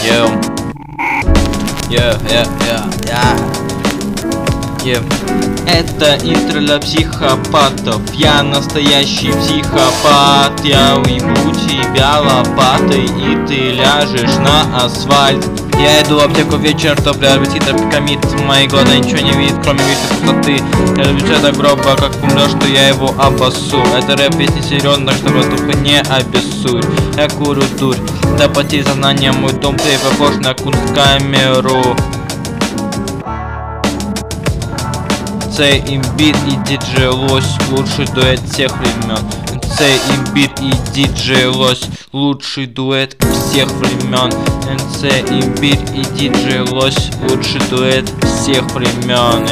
Это интро для психопатов. Я настоящий психопат. Я уебу тебя лопатой, и ты ляжешь на асфальт. Я иду в аптеку вечер, то приобрети тропикамид. Мои глаза ничего не видят, кроме вечной пустоты. Я люблю до гроба, как умрешь, что я его обоссу. Это рэп весь не серьезно, что воздуха не обессудь. Я курю дурь, да потерь сознание. Мой дом ты похож на кунсткамеру. Цей имбирь и диджей Лось, лучший дуэт всех времен. Цей имбирь и диджей Лось, лучший дуэт всех времен. Цей имбирь и диджей Лось, лучший дуэт всех времен.